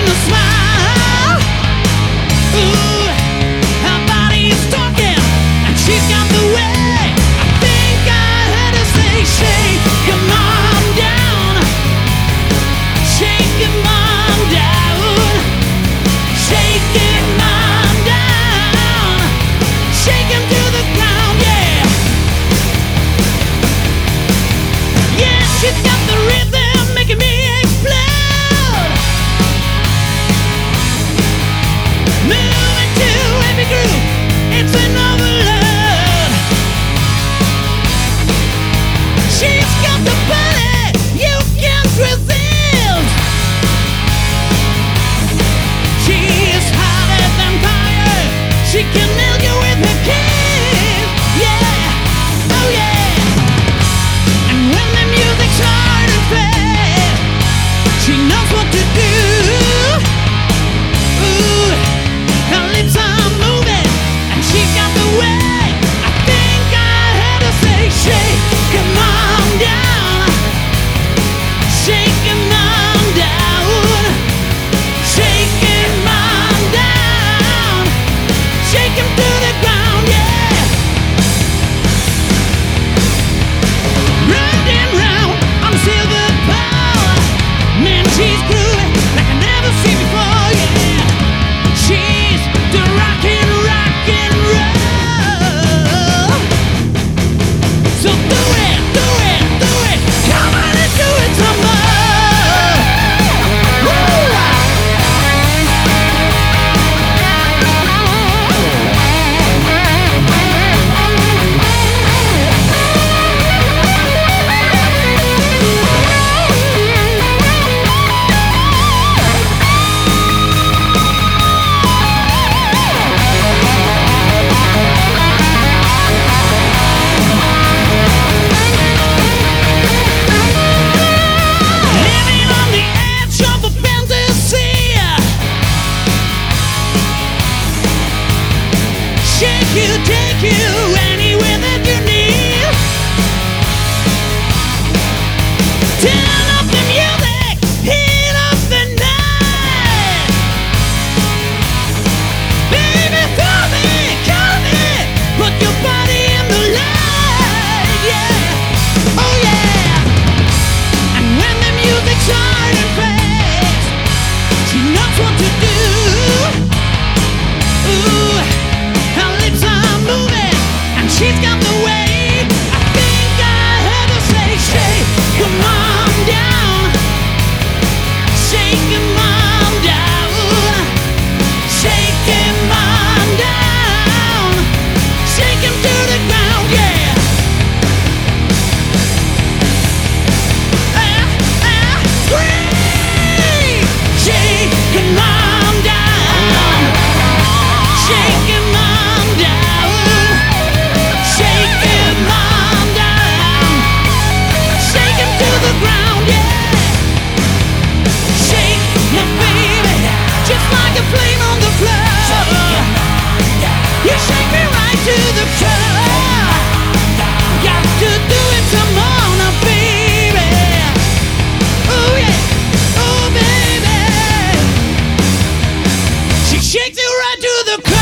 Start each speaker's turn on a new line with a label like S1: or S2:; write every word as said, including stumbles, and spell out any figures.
S1: in the smile. Ooh, her body's talking, and she's got the way. I think I heard her say, shake your mom down, shake your mom down, shake your mom down, shake him to the ground, yeah. Yeah, she's got the rhythm making me explode, moving to every groove, it's an overload. She's got the body you can't resist. She is hotter than fire, she can nail you with her kiss, yeah, oh yeah. And when the music's hard and fast, she knows what to do. Ooh, her lips are moving, and she's got the way. I think I heard her say, shake your mom down, shake your mom down, shake your mom down, shake him to the ground, yeah. Round and round on a silver pole, man, she's grooving like I never seen before, yeah. She's the rockin', rockin' roll. So do it, do it, do it, come on and do it some more. Woo! Living on the edge of a fantasy, shake you, take you anywhere that you need. Turn up the music, heat up the night. Baby, throw me, call me, put your body in the light, yeah, oh yeah. And when the music's hard and fast, she knows what to do. Ooh, her lips are moving, and she's got the way. I think I heard her say, shake your mom down, shake your mom down, shake your mom down, shake him to the ground, yeah. Ah, ah, scream! Shake your mom down, shake your mom down, shake your mom down, shake him to the ground, yeah. Shake my baby, just like a flame on the floor. You shake me right to the core. Got to do it some more now, baby. Oh yeah, oh baby. She shakes it right to the core.